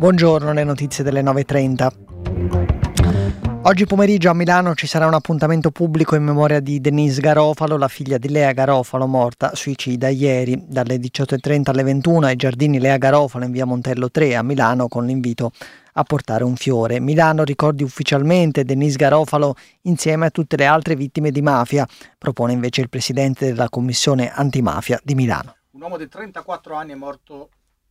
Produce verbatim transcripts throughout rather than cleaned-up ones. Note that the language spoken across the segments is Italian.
Buongiorno, le notizie delle nove e trenta. Oggi pomeriggio a Milano ci sarà un appuntamento pubblico in memoria di Denise Garofalo, la figlia di Lea Garofalo, morta suicida ieri. Dalle diciotto e trenta alle ventuno ai giardini Lea Garofalo in via Montello tre a Milano, con l'invito a portare un fiore. Milano ricordi ufficialmente Denise Garofalo insieme a tutte le altre vittime di mafia, propone invece il presidente della commissione antimafia di Milano. Un uomo di trentaquattro anni è morto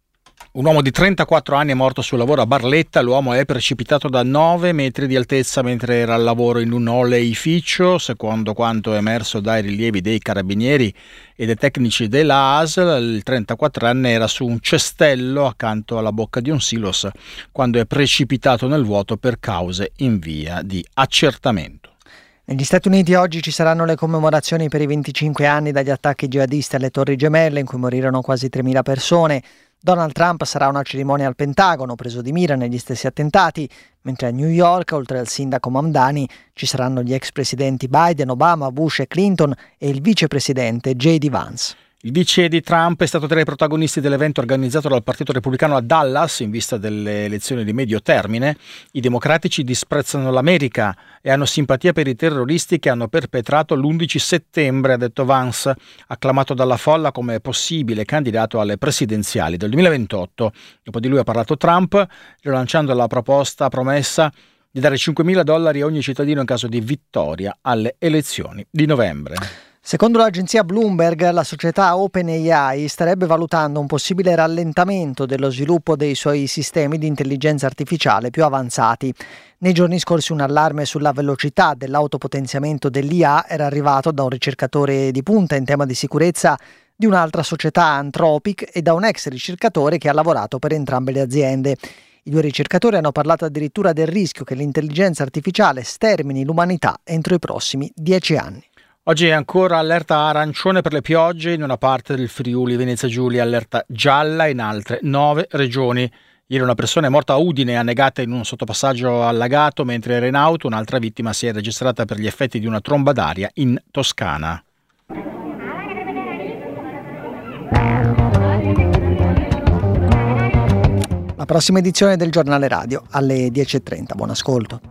Un uomo di trentaquattro anni è morto sul lavoro a Barletta. L'uomo è precipitato da nove metri di altezza mentre era al lavoro in un oleificio. Secondo quanto è emerso dai rilievi dei carabinieri e dei tecnici della A S L, il trentaquattrenne era su un cestello accanto alla bocca di un silos quando è precipitato nel vuoto per cause in via di accertamento. Negli Stati Uniti oggi ci saranno le commemorazioni per i venticinque anni dagli attacchi jihadisti alle Torri Gemelle, in cui morirono quasi tremila persone. Donald Trump sarà una cerimonia al Pentagono, preso di mira negli stessi attentati, mentre a New York, oltre al sindaco Mamdani, ci saranno gli ex presidenti Biden, Obama, Bush e Clinton e il vicepresidente J D Vance. Il vice di Trump è stato tra i protagonisti dell'evento organizzato dal Partito Repubblicano a Dallas in vista delle elezioni di medio termine. I democratici disprezzano l'America e hanno simpatia per i terroristi che hanno perpetrato l'undici settembre, ha detto Vance, acclamato dalla folla come possibile candidato alle presidenziali del duemilaventotto. Dopo di lui ha parlato Trump, rilanciando la proposta promessa di dare cinquemila dollari a ogni cittadino in caso di vittoria alle elezioni di novembre. Secondo l'agenzia Bloomberg, la società OpenAI starebbe valutando un possibile rallentamento dello sviluppo dei suoi sistemi di intelligenza artificiale più avanzati. Nei giorni scorsi un allarme sulla velocità dell'autopotenziamento dell'I A era arrivato da un ricercatore di punta in tema di sicurezza di un'altra società, Anthropic, e da un ex ricercatore che ha lavorato per entrambe le aziende. I due ricercatori hanno parlato addirittura del rischio che l'intelligenza artificiale stermini l'umanità entro i prossimi dieci anni. Oggi è ancora allerta arancione per le piogge in una parte del Friuli Venezia Giulia, allerta gialla in altre nove regioni. Ieri una persona è morta a Udine, annegata in un sottopassaggio allagato mentre era in auto. Un'altra vittima si è registrata per gli effetti di una tromba d'aria in Toscana. La prossima edizione del giornale radio alle dieci e trenta. Buon ascolto.